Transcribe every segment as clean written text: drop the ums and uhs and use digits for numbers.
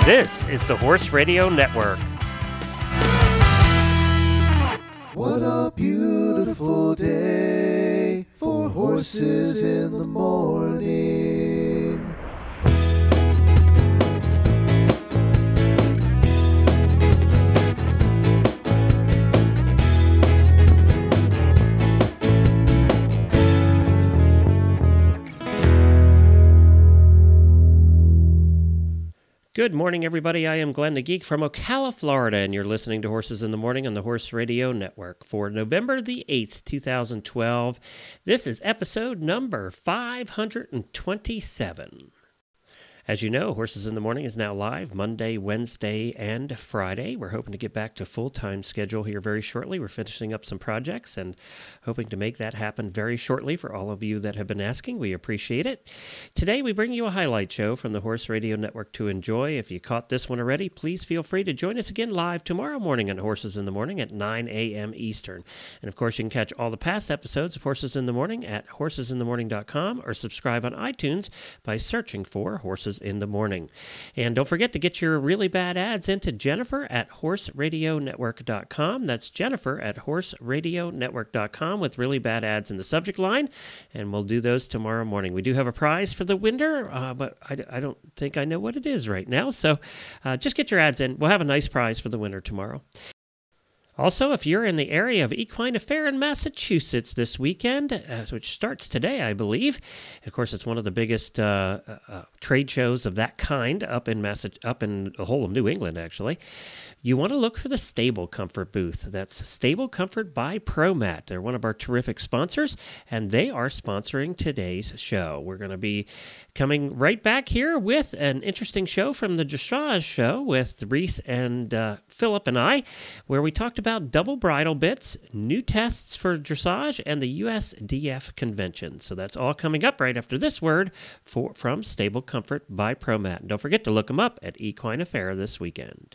This is the Horse Radio Network. What a beautiful day for horses in the morning. Good morning, everybody. I am Glenn the Geek from Ocala, Florida, and you're listening to Horses in the Morning on the Horse Radio Network for November the 8th, 2012. This is episode number 527. As you know, Horses in the Morning is now live Monday, Wednesday, and Friday. We're hoping to get back to full-time schedule here very shortly. We're finishing up some projects and hoping to make that happen very shortly for all of you that have been asking. We appreciate it. Today, we bring you a highlight show from the Horse Radio Network to enjoy. If you caught this one already, please feel free to join us again live tomorrow morning on Horses in the Morning at 9 a.m. Eastern. And, of course, you can catch all the past episodes of Horses in the Morning at horsesinthemorning.com or subscribe on iTunes by searching for Horses in the Morning. And don't forget to get your really bad ads into Jennifer at horseradionetwork.com. That's Jennifer at horseradionetwork.com with really bad ads in the subject line, and we'll do those tomorrow morning. We do have a prize for the winner, but I don't think I know what it is right now, so just get your ads in. We'll have a nice prize for the winner tomorrow. Also, if you're in the area of Equine Affair in Massachusetts this weekend, which starts today, I believe. Of course, it's one of the biggest trade shows of that kind up in the whole of New England, actually. You want to look for the Stable Comfort booth. That's Stable Comfort by ProMat. They're one of our terrific sponsors, and they are sponsoring today's show. We're going to be coming right back here with an interesting show from the Dressage Show with Reese and Philip and I, where we talked about double bridle bits, new tests for dressage, and the USDF convention. So that's all coming up right after this word from Stable Comfort by ProMat. And don't forget to look them up at Equine Affair this weekend.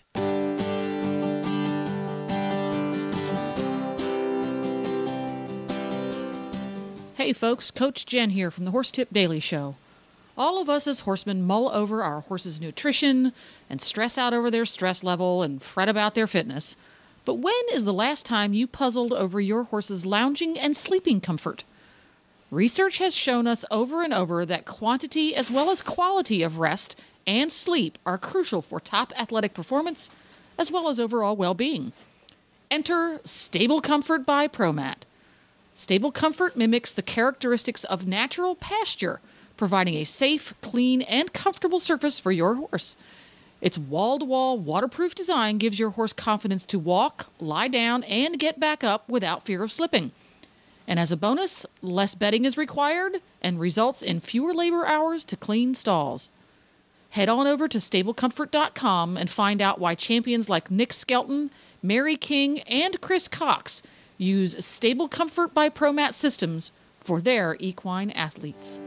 Hey folks, Coach Jen here from the Horse Tip Daily Show. All of us as horsemen mull over our horses' nutrition and stress out over their stress level and fret about their fitness. But when is the last time you puzzled over your horse's lounging and sleeping comfort? Research has shown us over and over that quantity as well as quality of rest and sleep are crucial for top athletic performance as well as overall well-being. Enter Stable Comfort by ProMat. Stable Comfort mimics the characteristics of natural pasture, providing a safe, clean, and comfortable surface for your horse. Its wall-to-wall waterproof design gives your horse confidence to walk, lie down, and get back up without fear of slipping. And as a bonus, less bedding is required and results in fewer labor hours to clean stalls. Head on over to StableComfort.com and find out why champions like Nick Skelton, Mary King, and Chris Cox use Stable Comfort by ProMat systems for their equine athletes.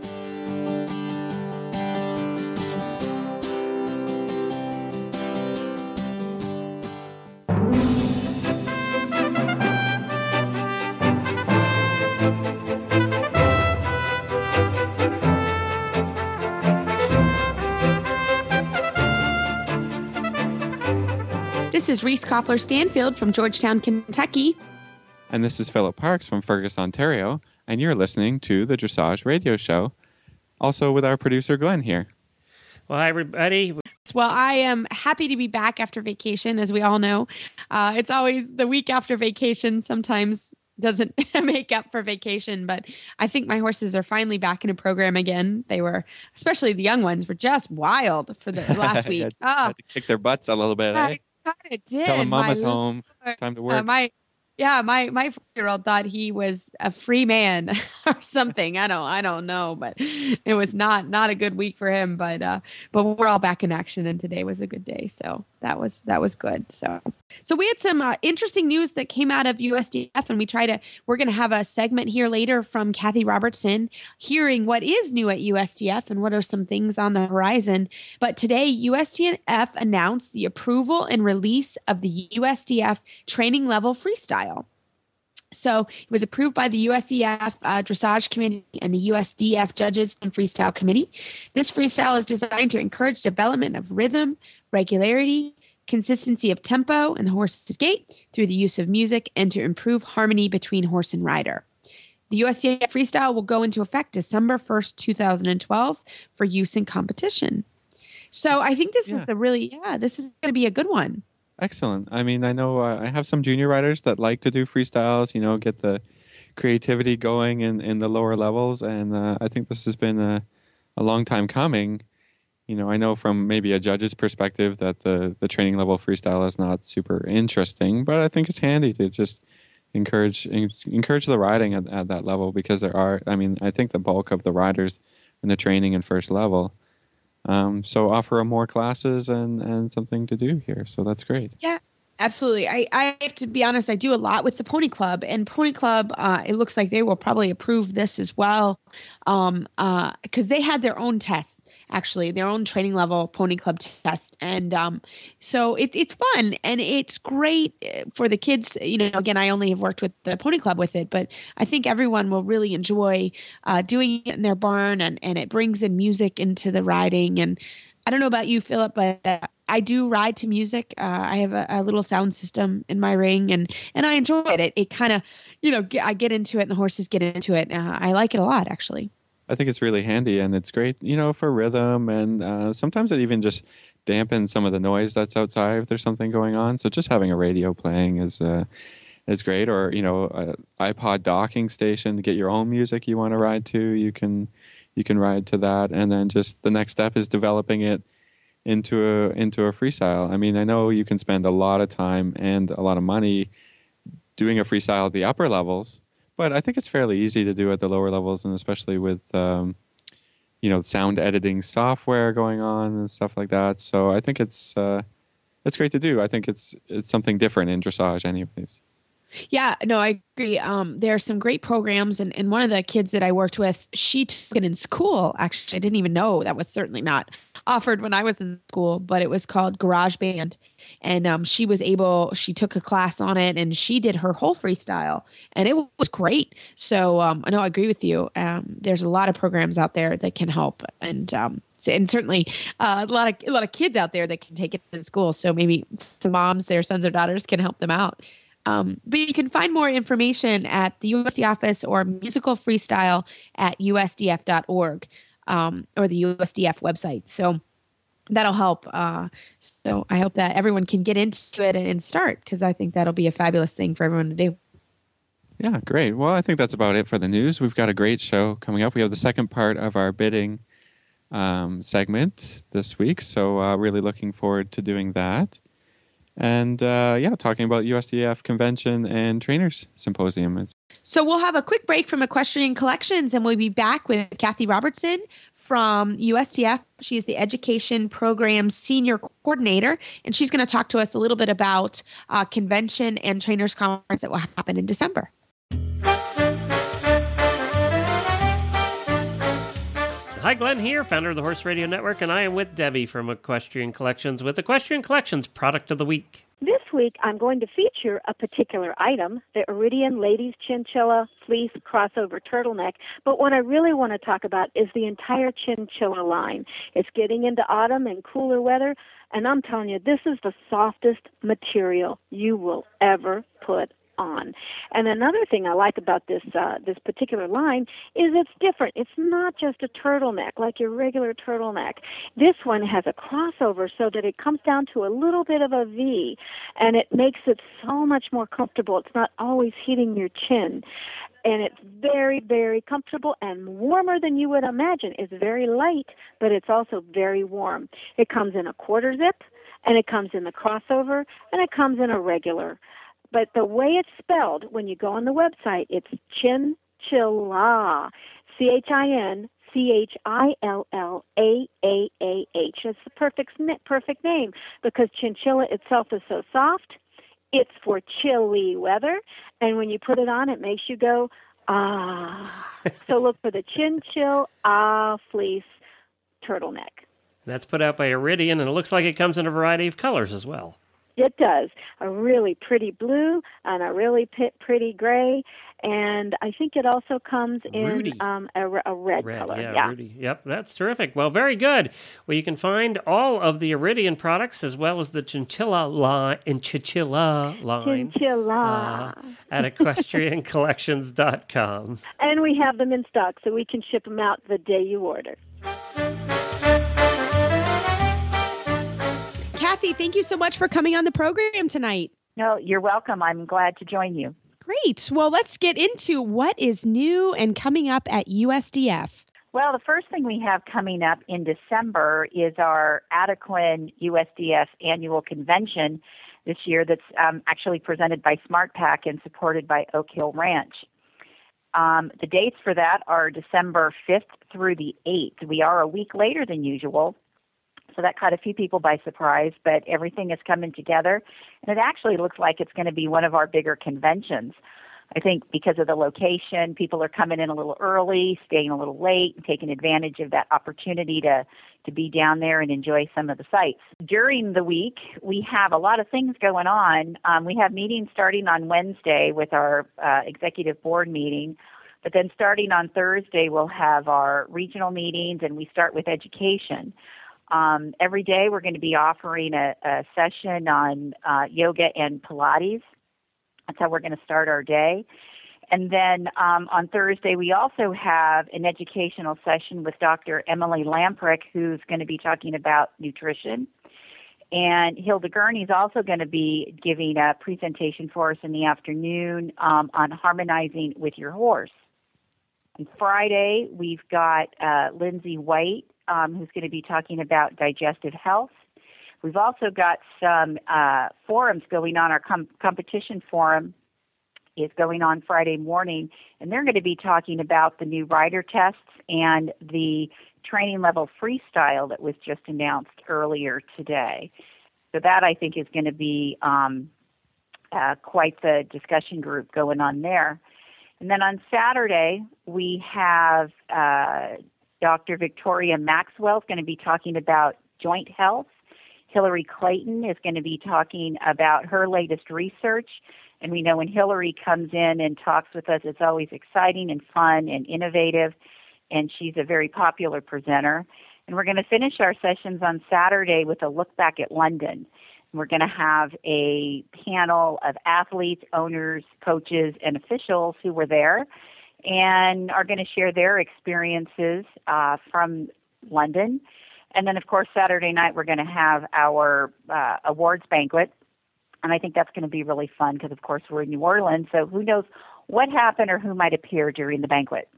This is Reese Koffler-Stanfield from Georgetown, Kentucky. And this is Philip Parks from Fergus, Ontario, and you're listening to the Dressage Radio Show, also with our producer Glenn here. Well, hi, everybody. Well, I am happy to be back after vacation, as we all know. It's always the week after vacation sometimes doesn't make up for vacation, but I think my horses are finally back in a program again. They were, especially the young ones, were just wild for the last week. Had to kick their butts a little bit, I kind of did. Tell them mama's home, time to work. My 4-year-old thought he was a free man or something. I don't know, but it was not a good week for him. But we're all back in action, and today was a good day. So that was good. So we had some interesting news that came out of USDF, and we're going to have a segment here later from Kathy Robertson, hearing what is new at USDF and what are some things on the horizon. But today, USDF announced the approval and release of the USDF training level freestyle. So it was approved by the USDF Dressage Committee and the USDF Judges and Freestyle Committee. This freestyle is designed to encourage development of rhythm, regularity, consistency of tempo in the horse's gait through the use of music, and to improve harmony between horse and rider. The USDF freestyle will go into effect December 1st, 2012 for use in competition. So I think this is this is going to be a good one. Excellent. I mean, I know I have some junior riders that like to do freestyles, get the creativity going in the lower levels. And I think this has been a long time coming. I know from maybe a judge's perspective that the training level freestyle is not super interesting, but I think it's handy to just encourage the riding at that level, because I think the bulk of the riders in the training in first level. So offer more classes and something to do here. So that's great. Yeah, absolutely. I have to be honest, I do a lot with the Pony Club, and Pony Club, it looks like they will probably approve this as well. Because they had their own tests, actually, their own training level Pony Club test. And so it's fun and it's great for the kids. Again, I only have worked with the Pony Club with it, but I think everyone will really enjoy doing it in their barn, and it brings in music into the riding. And I don't know about you, Philip, but I do ride to music. I have a little sound system in my ring, and I enjoy it. It kind of, I get into it and the horses get into it. I like it a lot, actually. I think it's really handy, and it's great, for rhythm, and sometimes it even just dampens some of the noise that's outside if there's something going on. So just having a radio playing is great, or a iPod docking station to get your own music you want to ride to. You can ride to that, and then just the next step is developing it into a freestyle. I mean, I know you can spend a lot of time and a lot of money doing a freestyle at the upper levels. But I think it's fairly easy to do at the lower levels, and especially with sound editing software going on and stuff like that. So I think it's great to do. I think it's something different in dressage, anyways. Yeah, no, I agree. There are some great programs, and one of the kids that I worked with, she took it in school. Actually, I didn't even know that was certainly not offered when I was in school, but it was called GarageBand. And she took a class on it, and she did her whole freestyle, and it was great. So I know I agree with you. There's a lot of programs out there that can help, and certainly a lot of kids out there that can take it in school. So maybe some moms, their sons or daughters, can help them out. But you can find more information at the USD office or musical freestyle at usdf.org or the USDF website. So that'll help. So I hope that everyone can get into it and start, because I think that'll be a fabulous thing for everyone to do. Yeah, great. Well, I think that's about it for the news. We've got a great show coming up. We have the second part of our bidding segment this week. So really looking forward to doing that. And talking about USDF Convention and Trainers Symposium. So we'll have a quick break from Equestrian Collections, and we'll be back with Kathy Robertson from USDF. She is the Education Program Senior Coordinator, and she's going to talk to us a little bit about Convention and Trainers Conference that will happen in December. Hi, Glenn here, founder of the Horse Radio Network, and I am with Debbie from Equestrian Collections with Equestrian Collections Product of the Week. This week, I'm going to feature a particular item, the Iridian Ladies Chinchilla Fleece Crossover Turtleneck. But what I really want to talk about is the entire chinchilla line. It's getting into autumn and cooler weather, and I'm telling you, this is the softest material you will ever put on. And another thing I like about this particular line is it's different. It's not just a turtleneck like your regular turtleneck. This one has a crossover so that it comes down to a little bit of a V, and it makes it so much more comfortable. It's not always hitting your chin. And it's very, very comfortable and warmer than you would imagine. It's very light, but it's also very warm. It comes in a quarter zip, and it comes in the crossover, and it comes in a regular. But the way it's spelled, when you go on the website, it's Chinchilla, Chinchillaaaah. It's the perfect name, because chinchilla itself is so soft. It's for chilly weather, and when you put it on, it makes you go, ah. So look for the Chinchilla Fleece Turtleneck. That's put out by Iridian, and it looks like it comes in a variety of colors as well. It does. A really pretty blue and a really pretty gray. And I think it also comes in Rudy. a red color. Yeah, Rudy. Yep, that's terrific. Well, very good. Well, you can find all of the Iridian products as well as the chinchilla line at equestriancollections.com. And we have them in stock, so we can ship them out the day you order. Kathy, thank you so much for coming on the program tonight. No, you're welcome. I'm glad to join you. Great. Well, let's get into what is new and coming up at USDF. Well, the first thing we have coming up in December is our Adequan USDF annual convention this year that's actually presented by SmartPack and supported by Oak Hill Ranch. The dates for that are December 5th through the 8th. We are a week later than usual, so that caught a few people by surprise, but everything is coming together, and it actually looks like it's going to be one of our bigger conventions. I think because of the location, people are coming in a little early, staying a little late, and taking advantage of that opportunity to be down there and enjoy some of the sights. During the week, we have a lot of things going on. We have meetings starting on Wednesday with our executive board meeting, but then starting on Thursday, we'll have our regional meetings, and we start with education. Every day, we're going to be offering a session on yoga and Pilates. That's how we're going to start our day. And then on Thursday, we also have an educational session with Dr. Emily Lamprick, who's going to be talking about nutrition. And Hilda Gurney is also going to be giving a presentation for us in the afternoon on harmonizing with your horse. On Friday, we've got Lindsay White, who's going to be talking about digestive health. We've also got some forums going on. Our competition forum is going on Friday morning, and they're going to be talking about the new rider tests and the training level freestyle that was just announced earlier today. So that, I think, is going to be quite the discussion group going on there. And then on Saturday, we have Dr. Victoria Maxwell is going to be talking about joint health. Hillary Clayton is going to be talking about her latest research. And we know when Hillary comes in and talks with us, it's always exciting and fun and innovative, and she's a very popular presenter. And we're going to finish our sessions on Saturday with a look back at London. We're going to have a panel of athletes, owners, coaches, and officials who were there and are going to share their experiences from London. And then, of course, Saturday night, we're going to have our awards banquet. And I think that's going to be really fun because, of course, we're in New Orleans. So who knows what happened or who might appear during the banquet.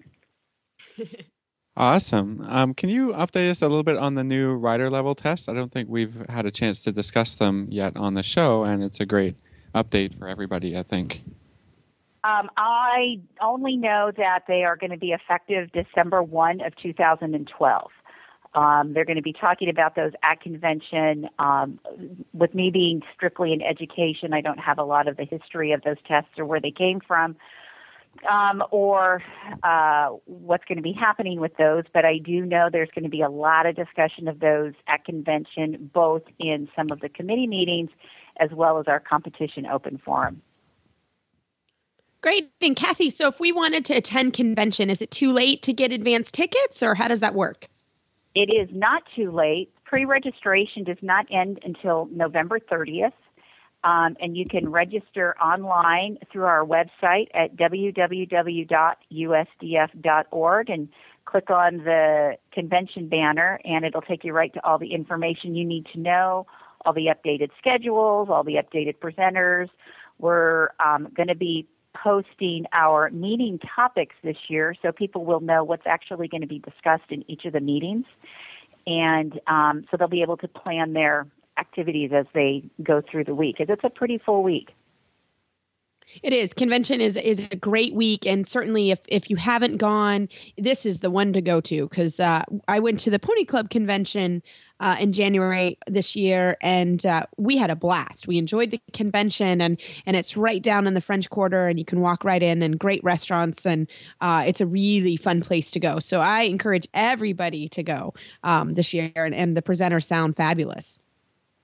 Awesome. Can you update us a little bit on the new rider level tests? I don't think we've had a chance to discuss them yet on the show, and it's a great update for everybody, I think. I only know that they are going to be effective December 1 of 2012. They're going to be talking about those at convention. With me being strictly in education, I don't have a lot of the history of those tests or where they came from or what's going to be happening with those. But I do know there's going to be a lot of discussion of those at convention, both in some of the committee meetings as well as our competition open forum. Great. And Kathy, so if we wanted to attend convention, is it too late to get advance tickets, or how does that work? It is not too late. Pre-registration does not end until November 30th, and you can register online through our website at www.usdf.org and click on the convention banner, and it'll take you right to all the information you need to know, all the updated schedules, all the updated presenters. We're going to be posting our meeting topics this year so people will know what's actually going to be discussed in each of the meetings. And so they'll be able to plan their activities as they go through the week, because it's a pretty full week. It is. Convention is a great week. And certainly if you haven't gone, this is the one to go to, because I went to the Pony Club convention in January this year, and we had a blast. We enjoyed the convention, and it's right down in the French Quarter, and you can walk right in, and great restaurants, and it's a really fun place to go. So I encourage everybody to go this year, and the presenters sound fabulous.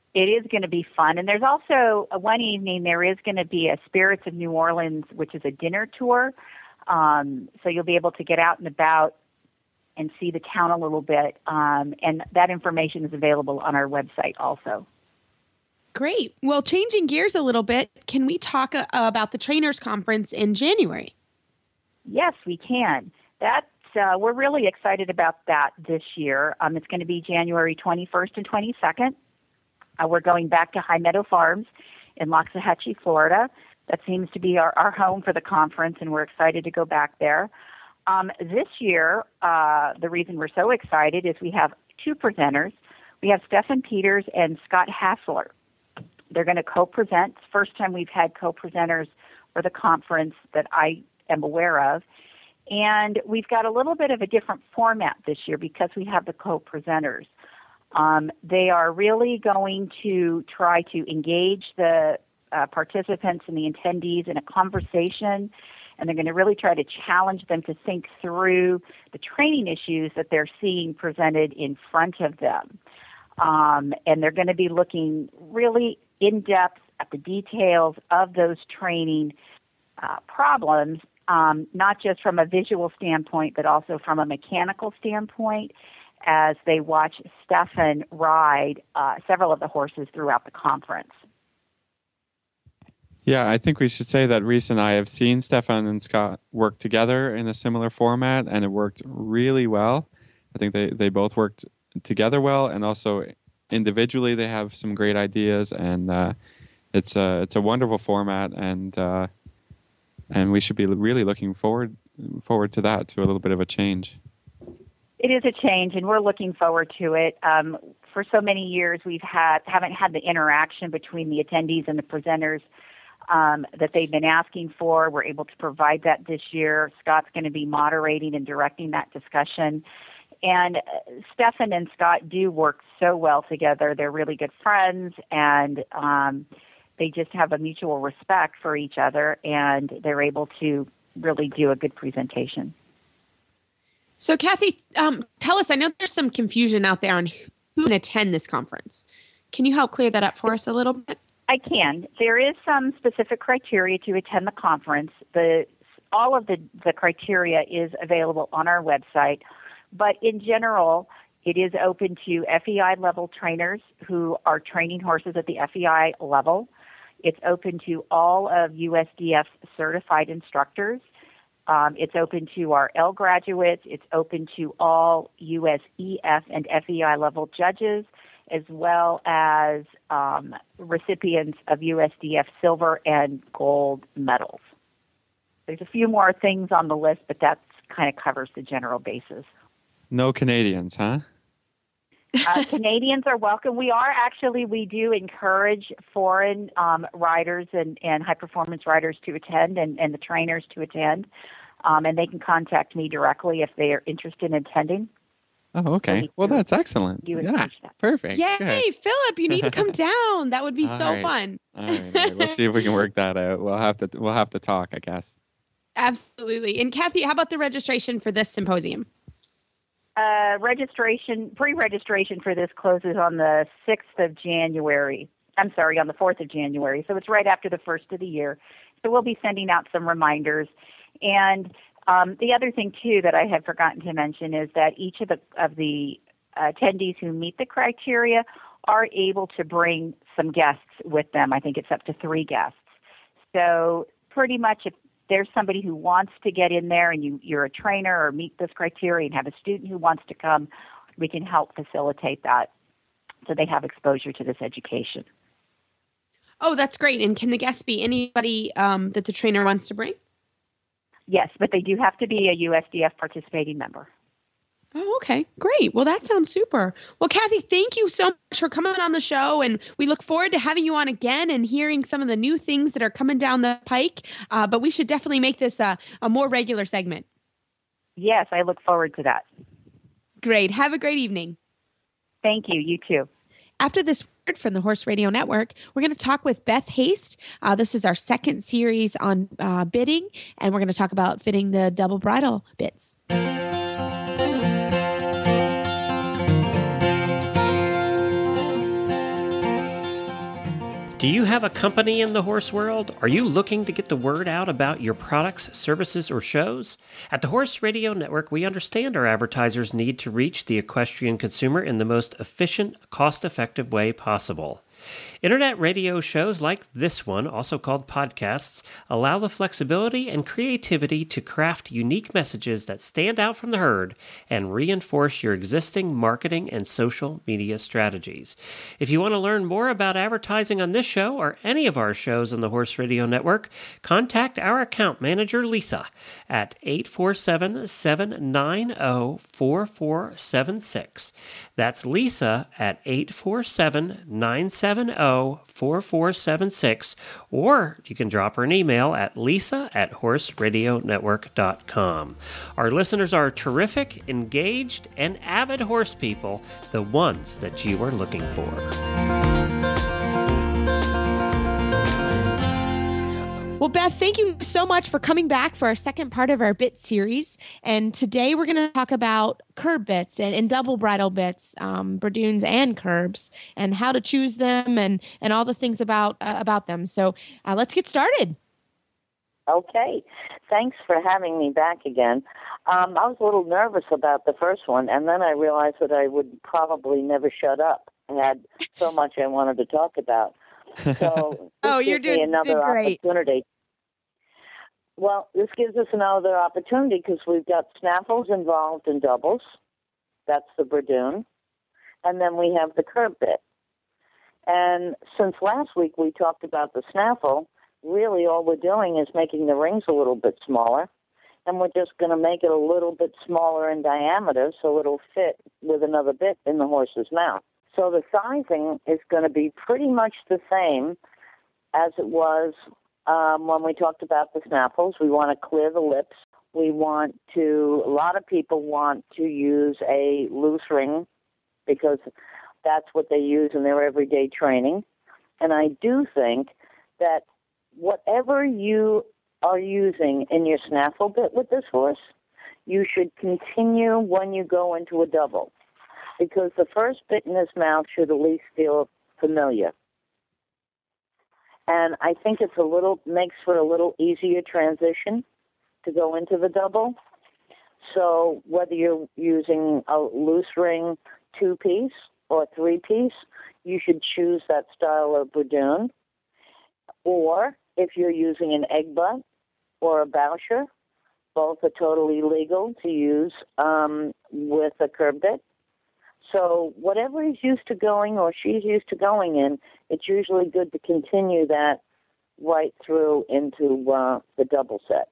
It is going to be fun. And there's also one evening there is going to be a Spirits of New Orleans, which is a dinner tour. So you'll be able to get out and about and see the town a little bit. And that information is available on our website also. Great. Well, changing gears a little bit, can we talk about the Trainers Conference in January? Yes, we can. We're really excited about that this year. It's going to be January 21st and 22nd. We're going back to High Meadow Farms in Loxahatchee, Florida. That seems to be our home for the conference, and we're excited to go back there. This year, the reason we're so excited is we have two presenters. We have Stefan Peters and Scott Hassler. They're going to co-present. It's the first time we've had co-presenters for the conference that I am aware of. And we've got a little bit of a different format this year because we have the co-presenters. They are really going to try to engage the participants and the attendees in a conversation, and they're going to really try to challenge them to think through the training issues that they're seeing presented in front of them. And they're going to be looking really in depth at the details of those training problems, not just from a visual standpoint, but also from a mechanical standpoint, as they watch Stefan ride several of the horses throughout the conference. Yeah, I think we should say that Reese and I have seen Stefan and Scott work together in a similar format, and it worked really well. I think they both worked together well, and also individually they have some great ideas, and it's a wonderful format, and we should be really looking forward to that, to a little bit of a change. It is a change, and we're looking forward to it. For so many years, haven't had the interaction between the attendees and the presenters that they've been asking for. We're able to provide that this year. Scott's going to be moderating and directing that discussion. And Stefan and Scott do work so well together. They're really good friends, and they just have a mutual respect for each other, and they're able to really do a good presentation. So, Kathy, tell us, I know there's some confusion out there on who can attend this conference. Can you help clear that up for us a little bit? I can. There is some specific criteria to attend the conference. All of the criteria is available on our website, but in general, it is open to FEI level trainers who are training horses at the FEI level. It's open to all of USDF certified instructors. It's open to our L graduates. It's open to all USEF and FEI level judges, as well as recipients of USDF silver and gold medals. There's a few more things on the list, but that kind of covers the general basis. No Canadians, huh? Canadians are welcome. We do encourage foreign riders and high-performance riders to attend and the trainers to attend. And they can contact me directly if they are interested in attending. Oh, okay. Well, that's excellent. Yeah, perfect. Yay, Good. Philip, you need to come down. That would be so fun. All right. We'll see if we can work that out. We'll have to talk, I guess. Absolutely. And Kathy, how about the registration for this symposium? Pre-registration for this closes on the 6th of January. I'm sorry, on the 4th of January. So it's right after the first of the year. So we'll be sending out some reminders. And the other thing, too, that I had forgotten to mention is that each of the attendees who meet the criteria are able to bring some guests with them. I think it's up to 3 guests. So pretty much if there's somebody who wants to get in there and you're a trainer or meet this criteria and have a student who wants to come, we can help facilitate that so they have exposure to this education. Oh, that's great. And can the guests be anybody that the trainer wants to bring? Yes, but they do have to be a USDF participating member. Oh, okay. Great. Well, that sounds super. Well, Kathy, thank you so much for coming on the show, and we look forward to having you on again and hearing some of the new things that are coming down the pike. But we should definitely make this a more regular segment. Yes, I look forward to that. Great. Have a great evening. Thank you. You too. After this word from the Horse Radio Network, we're going to talk with Beth Haste. This is our second series on bitting, and we're going to talk about fitting the double bridle bits. Do you have a company in the horse world? Are you looking to get the word out about your products, services, or shows? At the Horse Radio Network, we understand our advertisers need to reach the equestrian consumer in the most efficient, cost-effective way possible. Internet radio shows like this one, also called podcasts, allow the flexibility and creativity to craft unique messages that stand out from the herd and reinforce your existing marketing and social media strategies. If you want to learn more about advertising on this show or any of our shows on the Horse Radio Network, contact our account manager, Lisa, at 847-790-4476. That's Lisa at 847-970-4476, or you can drop her an email at lisa@horseradionetwork.com. Our listeners are terrific, engaged, and avid horse people, the ones that you are looking for. Well, Beth, thank you so much for coming back for our second part of our bit series. And today we're going to talk about curb bits and double bridle bits, Bradoons and curbs, and how to choose them and all the things about them. So let's get started. Okay. Thanks for having me back again. I was a little nervous about the first one, and then I realized that I would probably never shut up. I had so much I wanted to talk about. So you're doing another great. Opportunity. Well, this gives us another opportunity because we've got snaffles involved in doubles. That's the Bradoon. And then we have the curb bit. And since last week we talked about the snaffle, really all we're doing is making the rings a little bit smaller. And we're just going to make it a little bit smaller in diameter so it'll fit with another bit in the horse's mouth. So the sizing is going to be pretty much the same as it was when we talked about the snaffles. We want to clear the lips. A lot of people want to use a loose ring because that's what they use in their everyday training. And I do think that whatever you are using in your snaffle bit with this horse, you should continue when you go into a double, because the first bit in his mouth should at least feel familiar. And I think makes for a little easier transition to go into the double. So whether you're using a loose ring 2-piece or 3-piece, you should choose that style of Bradoon. Or if you're using an egg butt or a Boucher, both are totally legal to use with a curb bit. So whatever he's used to going or she's used to going in, it's usually good to continue that right through into the double set.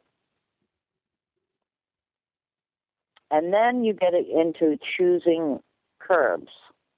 And then you get it into choosing curbs.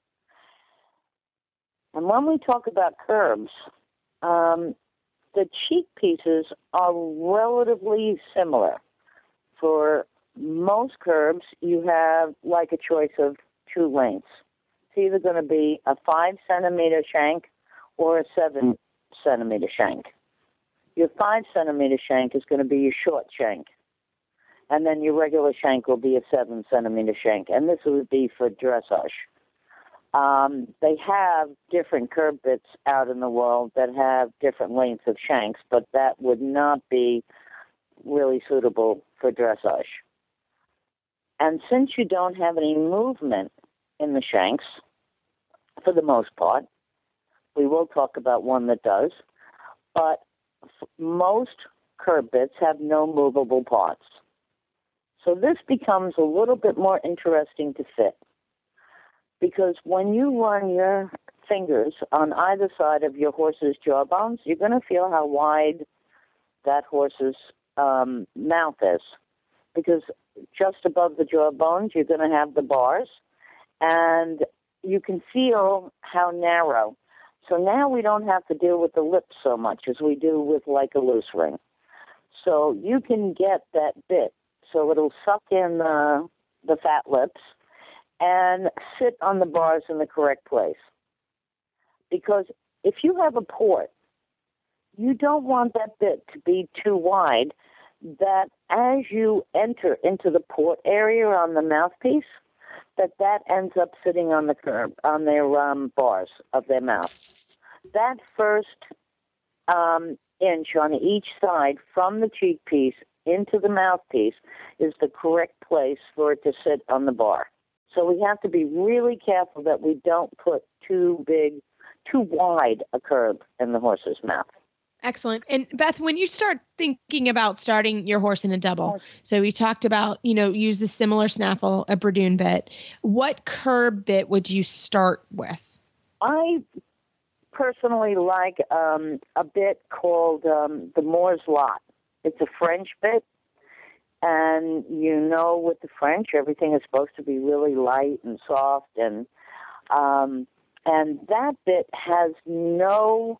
And when we talk about curbs, the cheek pieces are relatively similar. For most curbs, you have like a choice of 2 lengths. It's either going to be a 5-centimeter shank or a 7-centimeter shank. Your 5-centimeter shank is going to be your short shank, and then your regular shank will be a 7-centimeter shank, and this would be for dressage. They have different curb bits out in the world that have different lengths of shanks, but that would not be really suitable for dressage. And since you don't have any movement in the shanks, for the most part, we will talk about one that does, but most curb bits have no movable parts. So this becomes a little bit more interesting to fit, because when you run your fingers on either side of your horse's jawbones, you're going to feel how wide that horse's mouth is, because just above the jawbones, you're going to have the bars, and you can feel how narrow. So now we don't have to deal with the lips so much as we do with like a loose ring. So you can get that bit so it'll suck in the fat lips and sit on the bars in the correct place. Because if you have a port, you don't want that bit to be too wide, that as you enter into the port area on the mouthpiece, that ends up sitting on the curb, on their bars of their mouth. that first inch on each side from the cheek piece into the mouthpiece is the correct place for it to sit on the bar. So we have to be really careful that we don't put too wide a curb in the horse's mouth. Excellent. And Beth, when you start thinking about starting your horse in a double, so we talked about, use the similar snaffle, a Bridoon bit. What curb bit would you start with? I personally like a bit called the Moore's Lot. It's a French bit, and with the French, everything is supposed to be really light and soft, and that bit has no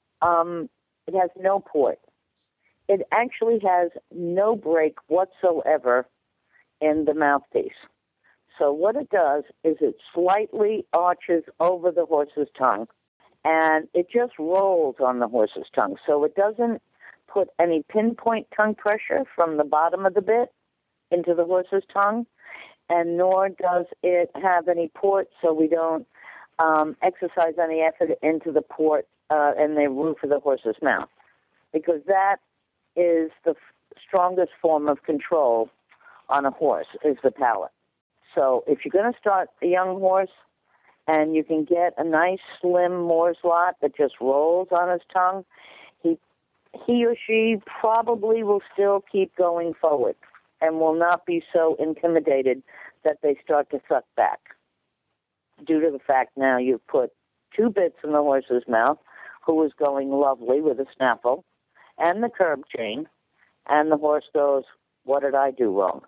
port. It actually has no break whatsoever in the mouthpiece. So what it does is it slightly arches over the horse's tongue, and it just rolls on the horse's tongue. So it doesn't put any pinpoint tongue pressure from the bottom of the bit into the horse's tongue, and nor does it have any port, so we don't exercise any effort into the port and the roof of the horse's mouth, because that is the strongest form of control on a horse, is the palate. So if you're going to start a young horse and you can get a nice slim Moore's Lot that just rolls on his tongue, he or she probably will still keep going forward and will not be so intimidated that they start to suck back, due to the fact now you've put two bits in the horse's mouth, who is going lovely with a snaffle and the curb chain, and the horse goes, what did I do wrong?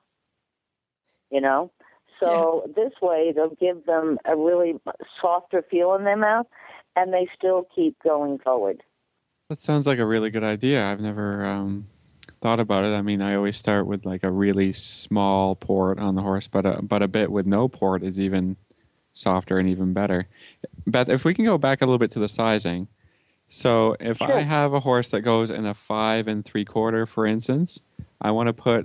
So This way they'll give them a really softer feel in their mouth, and they still keep going forward. That sounds like a really good idea. I've never thought about it. I mean, I always start with like a really small port on the horse, but a bit with no port is even softer and even better. Beth, if we can go back a little bit to the sizing. So if Sure. I have a horse that goes in a 5 3/4, for instance, I want to put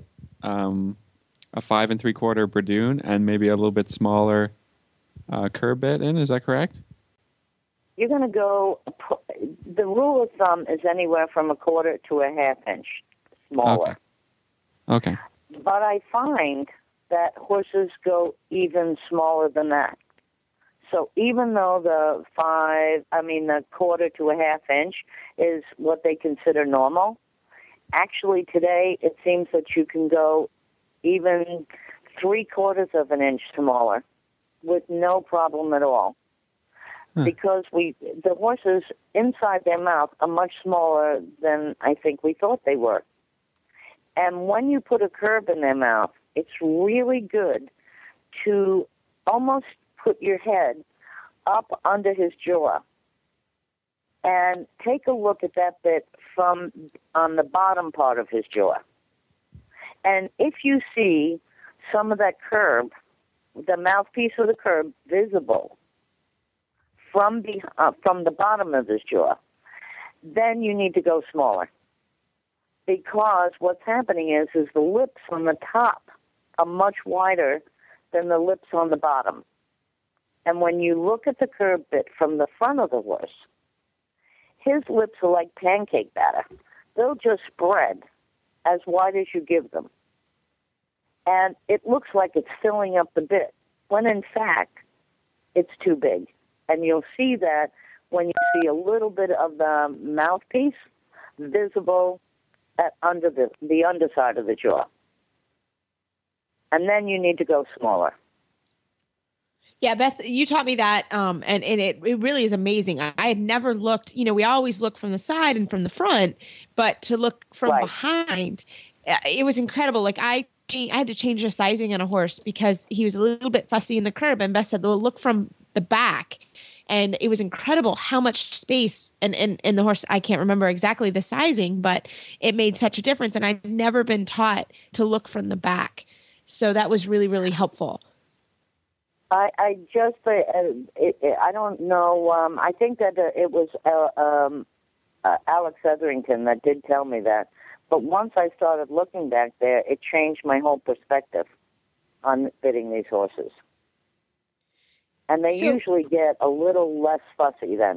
a 5 3/4 Bridoon and maybe a little bit smaller curb bit in. Is that correct? You're going to go, the rule of thumb is anywhere from 1/4 to 1/2 inch smaller. Okay. But I find that horses go even smaller than that. So even though the 1/4 to 1/2 inch is what they consider normal, actually today it seems that you can go even 3/4 of an inch smaller with no problem at all. Because the horses inside their mouth are much smaller than I think we thought they were. And when you put a curb in their mouth, it's really good to almost put your head up under his jaw and take a look at that bit from on the bottom part of his jaw. And if you see some of that curb, the mouthpiece of the curb visible from the bottom of his jaw, then you need to go smaller. Because what's happening is the lips on the top are much wider than the lips on the bottom. And when you look at the curb bit from the front of the horse, his lips are like pancake batter. They'll just spread as wide as you give them. And it looks like it's filling up the bit, when in fact, it's too big. And you'll see that when you see a little bit of the mouthpiece visible under the underside of the jaw. And then you need to go smaller. Yeah, Beth, you taught me that, and it really is amazing. I had never looked, we always look from the side and from the front, but to look from behind, it was incredible. Like I had to change the sizing on a horse because he was a little bit fussy in the curb, and Beth said, well, look from the back. And it was incredible how much space and the horse, I can't remember exactly the sizing, but it made such a difference. And I've never been taught to look from the back. So that was really, really helpful. I don't know. I think that it was Alex Etherington that did tell me that. But once I started looking back there, it changed my whole perspective on bidding these horses. And they usually get a little less fussy then,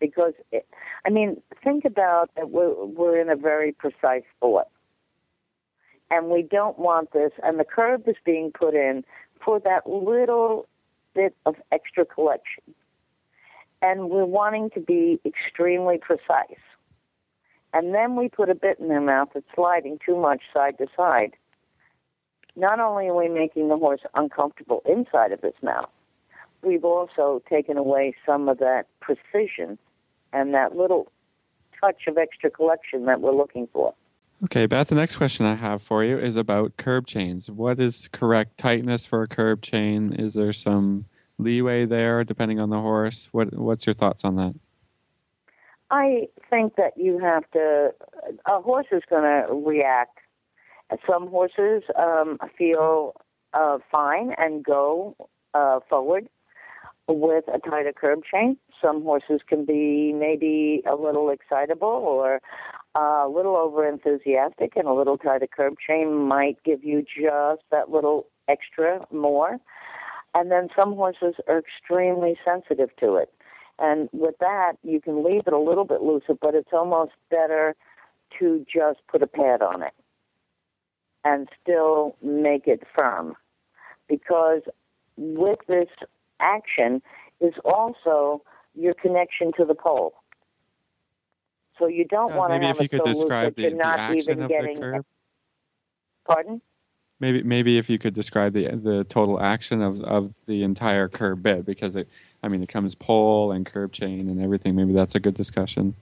because, think about that we're in a very precise sport. And we don't want this, and the curb is being put in for that little bit of extra collection. And we're wanting to be extremely precise. And then we put a bit in their mouth that's sliding too much side to side. Not only are we making the horse uncomfortable inside of its mouth, we've also taken away some of that precision and that little touch of extra collection that we're looking for. Okay, Beth, the next question I have for you is about curb chains. What is correct tightness for a curb chain? Is there some leeway there depending on the horse? What's your thoughts on that? I think that you have to, a horse is going to react. Some horses feel fine and go forward with a tighter curb chain. Some horses can be maybe a little excitable or a little over enthusiastic, and a little tighter curb chain might give you just that little extra more. And then some horses are extremely sensitive to it. And with that, you can leave it a little bit looser, but it's almost better to just put a pad on it and still make it firm. Because with this action is also your connection to the pole. So you don't want to have it so loose that you're not even getting... The curb. Pardon? Maybe if you could describe the total action of the entire curb bit, because it comes pole and curb chain and everything. Maybe that's a good discussion.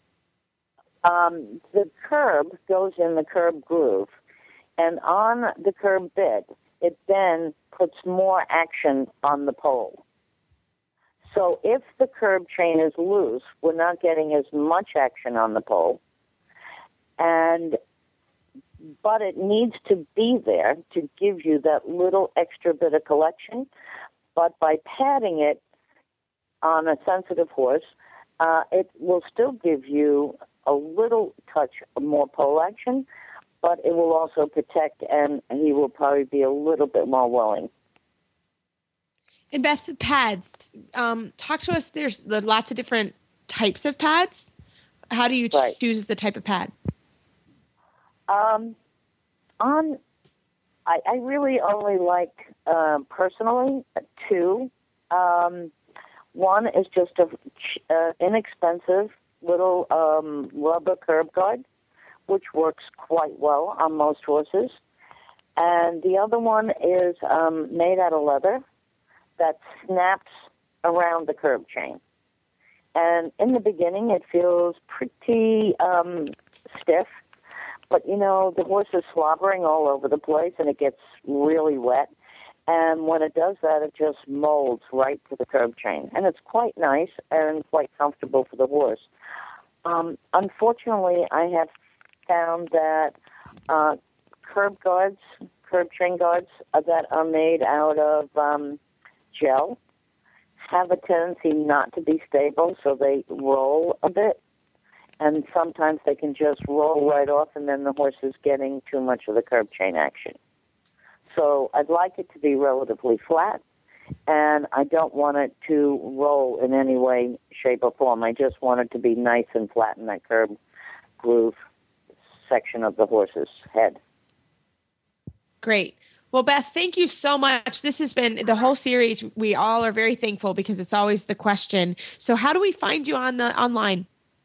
The curb goes in the curb groove, and on the curb bit, it then puts more action on the pole. So if the curb chain is loose, we're not getting as much action on the pole, but it needs to be there to give you that little extra bit of collection. But by padding it on a sensitive horse, it will still give you a little touch more pole action, but it will also protect, and he will probably be a little bit more willing. And Beth, pads. Talk to us. There's lots of different types of pads. How do you choose the type of pad? I really only like, personally, two. One is just a inexpensive little rubber curb guard, which works quite well on most horses. And the other one is made out of leather that snaps around the curb chain. And in the beginning, it feels pretty stiff. But, the horse is slobbering all over the place, and it gets really wet. And when it does that, it just molds right to the curb chain. And it's quite nice and quite comfortable for the horse. Unfortunately, I have found that curb chain guards that are made out of gel have a tendency not to be stable, so they roll a bit. And sometimes they can just roll right off, and then the horse is getting too much of the curb chain action. So I'd like it to be relatively flat, and I don't want it to roll in any way, shape, or form. I just want it to be nice and flat in that curb groove section of the horse's head. Great. Well, Beth, thank you so much. This has been the whole series. We all are very thankful because it's always the question. So how do we find you online?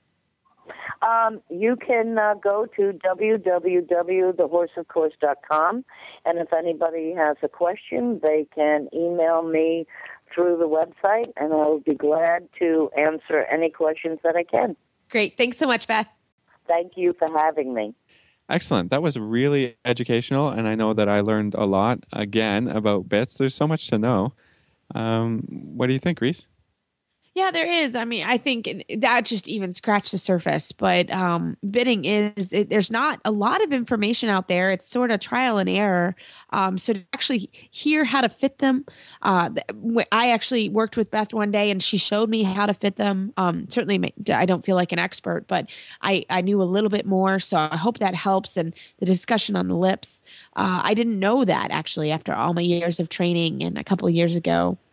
You can go to www.thehorseofcourse.com, and if anybody has a question, they can email me through the website, and I will be glad to answer any questions that I can. Great. Thanks so much, Beth. Thank you for having me. Excellent. That was really educational, and I know that I learned a lot, again, about bits. There's so much to know. What do you think, Reese? Yeah, there is. I think that just even scratched the surface. But bitting there's not a lot of information out there. It's sort of trial and error. So to actually hear how to fit them, I actually worked with Beth one day and she showed me how to fit them. Certainly, I don't feel like an expert, but I knew a little bit more. So I hope that helps. And the discussion on the lips, I didn't know that actually after all my years of training and a couple of years ago.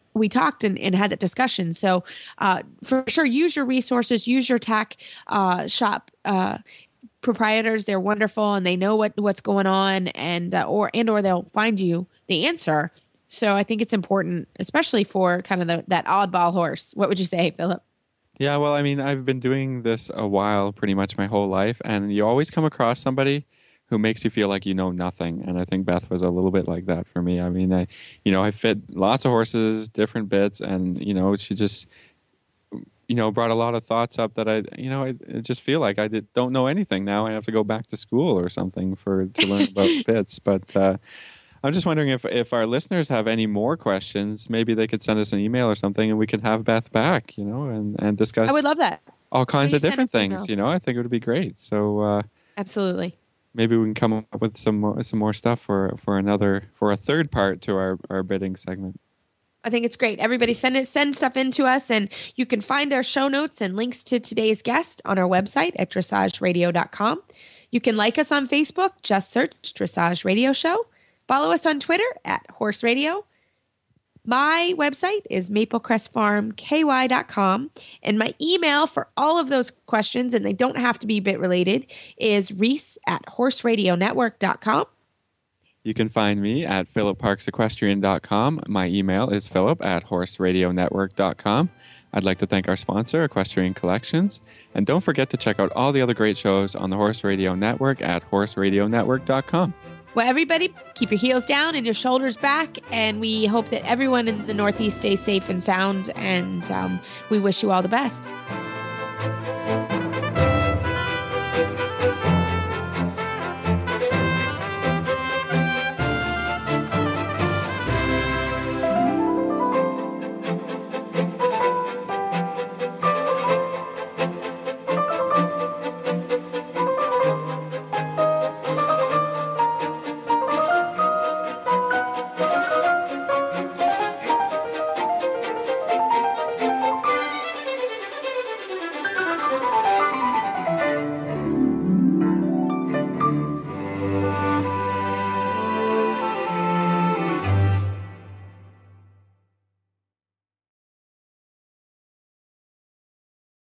we talked and had that discussion. So for sure, use your resources, use your tack shop proprietors. They're wonderful and they know what's going on, and or they'll find you the answer. So I think it's important, especially for kind of that oddball horse. What would you say, Philip? Yeah, well, I mean, I've been doing this a while, pretty much my whole life, and you always come across somebody who makes you feel like you know nothing. And I think Beth was a little bit like that for me. I mean, I fit lots of horses, different bits, and, she just, brought a lot of thoughts up that I just feel like I don't know anything. Now I have to go back to school or something to learn about bits. But I'm just wondering if our listeners have any more questions, maybe they could send us an email or something and we could have Beth back, and discuss. I would love that. All kinds of Please different things, I think it would be great. So absolutely. Maybe we can come up with some more stuff for a third part to our bidding segment. I think it's great. Everybody send stuff in to us, and you can find our show notes and links to today's guest on our website at dressageradio.com. You can like us on Facebook, just search Dressage Radio Show. Follow us on Twitter at Horse Radio. My website is maplecrestfarmky.com, and my email for all of those questions, and they don't have to be bit related, is reese@horseradionetwork.com. You can find me at philipparksequestrian.com. My email is philip@horseradionetwork.com. I'd like to thank our sponsor, Equestrian Collections. And don't forget to check out all the other great shows on the Horse Radio Network at horseradionetwork.com. Well, everybody, keep your heels down and your shoulders back. And we hope that everyone in the Northeast stays safe and sound. And we wish you all the best.